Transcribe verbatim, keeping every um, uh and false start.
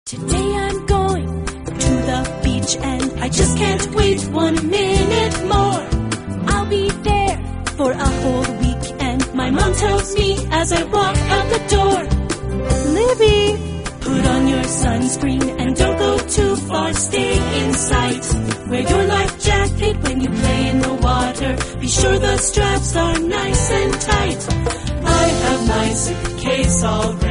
Today I'm going to the beach and I just can't wait one minute more. I'll be there for a whole week and my mom tells me as I walk out the door, Libby, put on your sunscreen and don't go too far, stay in sight. Wear your life jacket when you play in the water, be sure the straps are nice and tight. I have my suitcase all ready.